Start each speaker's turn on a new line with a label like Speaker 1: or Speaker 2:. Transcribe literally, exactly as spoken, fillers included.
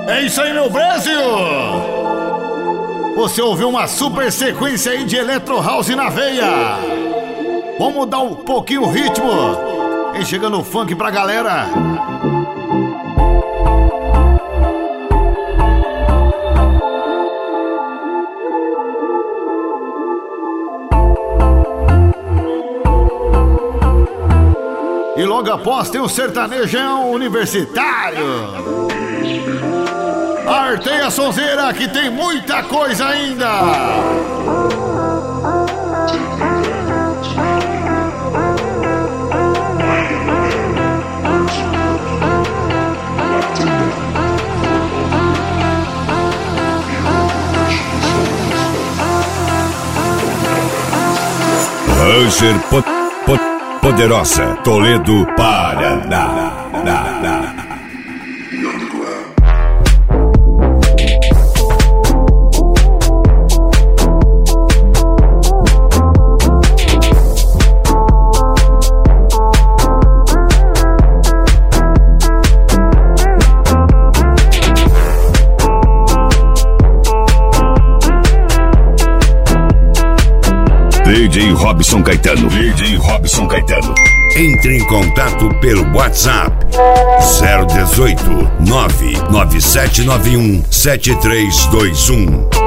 Speaker 1: É isso aí, meu Brasil! Você ouviu uma super sequência aí de Electro House na veia. Vamos mudar um pouquinho o ritmo. E chegando o funk pra galera. E logo após tem o sertanejão universitário. Arteia a sonzeira que tem muita coisa ainda.
Speaker 2: Rancher po, po, Poderosa, Toledo, Paraná. Na, na. D J Robson Caetano. D J Robson Caetano. Entre em contato pelo WhatsApp zero dezoito, nove nove sete nove um, sete três dois um.